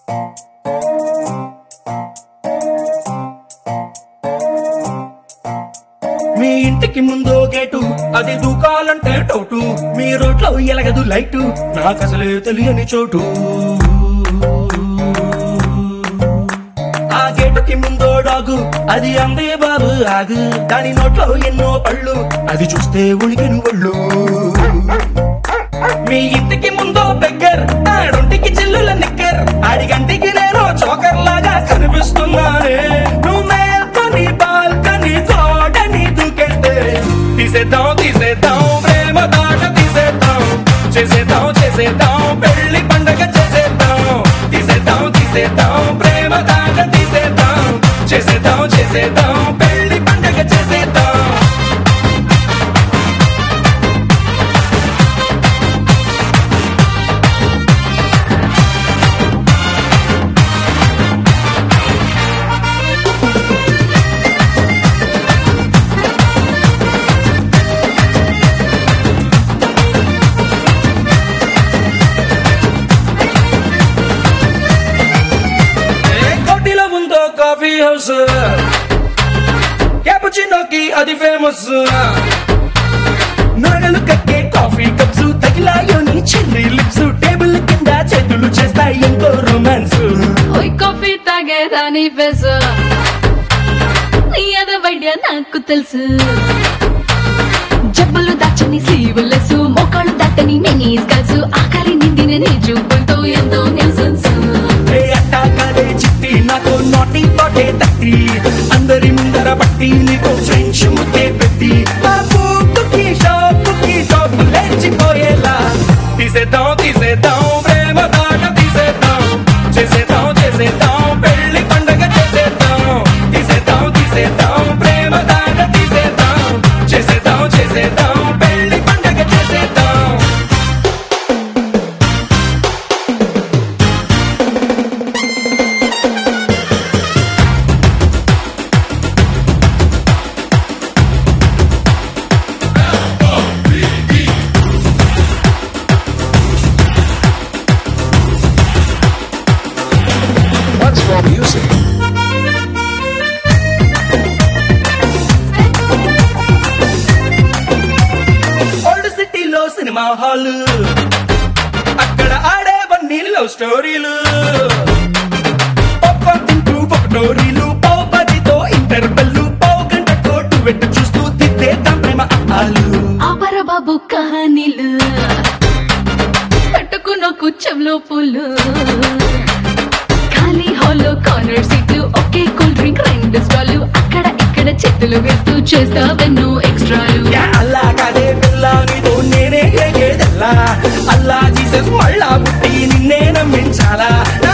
మీ ఇంటికి ముందో గేటు అది దూకాలంటే టౌటు మీ రోడ్లో ఎలగదు లైటు నాకసలే తెలియని చోటు ఆ గేటుకి ముందో డాగు అది అందే బాబు ఆగు దాని నోట్లో ఎన్నో పళ్ళు అది చూస్తే ఉణికిన ఒళ్ళు మీ ఇంటికి ముందో బెగ్గర్ ఆడొంటికి చిల్లుల నిక్కర్ ఆడిగంటికి నేను చోకర్ లాగా కనిపిస్తున్నానే నువ్వు మేల్కొని బాల్కని తోడని దూకేస్తే తీసేద్దాం తీసేద్దాం ప్రేమ దాట తీసేద్దాం చేసేద్దాం చేసేద్దాం పెళ్లి పండగ చేసేద్దాం తీసేద్దాం తీసేద్దాం ప్రేమ దాట తీసేద్దాం చేసేద్దాం చేసేద్దాం పెళ్లి పండగ చేసేద్దాం కాఫీ హౌస్ క్యాపుచినోకి అది ఫేమస్ నగలు కక్కే కాఫీ కప్స్ తగిలాయోని చెర్రీ లిప్స్ టేబుల్ కింద చేతులు చేస్తాయి ఎంతో రొమాన్స్ ఓయ్ కాఫీ తాగేదాని ఫేస్ నీ అద వైద్య నాకు తెలుసు జబ్బులు దాచని స్లీవ్లెస్ మోకాళ్ళు దాటని మినీస్ గల్స్ ఆకలి నిండిన నీ చూపులతో ఎంతో న్యూసెన్స్ అట్టాకాలే చిట్టి నాకు నోటి తోటే తట్టి అందరి ముందర పట్టి నీకు ఫ్రెంచ్ ముద్దే పెట్టి కుకి షాప్ లేచిపోయేలా తీసేద్దాం తీసేద్దాం ప్రేమ దాట తీసేద్దాం చేసేద్దాం చేసేద్దాం పెళ్లి పండగ చేసేద్దాం తీసేద్దాం తీసేద్దాం ప్రేమ దాట తీసేద్దాం చేసేద్దాం చేసేద్దాం పెళ్లి పండగ చేసేద్దాం సినిమా హాల్ అక్కడ ఆడేవన్నీ లవ్ స్టోరీలు పాప్కార్న్ తింటూ పకోడీలు పావు పదితో ఇంటర్వెల్లు పావు గంట కోటు వెట్టు చూస్తూ తిట్టేద్దాం ప్రేమ అమ్మాలు ఆపర బాబు కహానీలు పట్టుకున్న కుచ్చంలో పూలు ఖాళీ హాల్లో కార్నర్ సీట్లు ఒకే కూల్ డ్రింక్ రెండు స్టాలు అక్కడ ఇక్కడ చేతులు వేస్తూ చేస్తావెన్నో ఎక్స్ట్రాలు అల్లా కాదే పిల్ల నీతో నేనే ఎగేదెల్లా అల్లా జీసస్ మళ్ళా పుట్టి నిన్నే నమ్మించాలా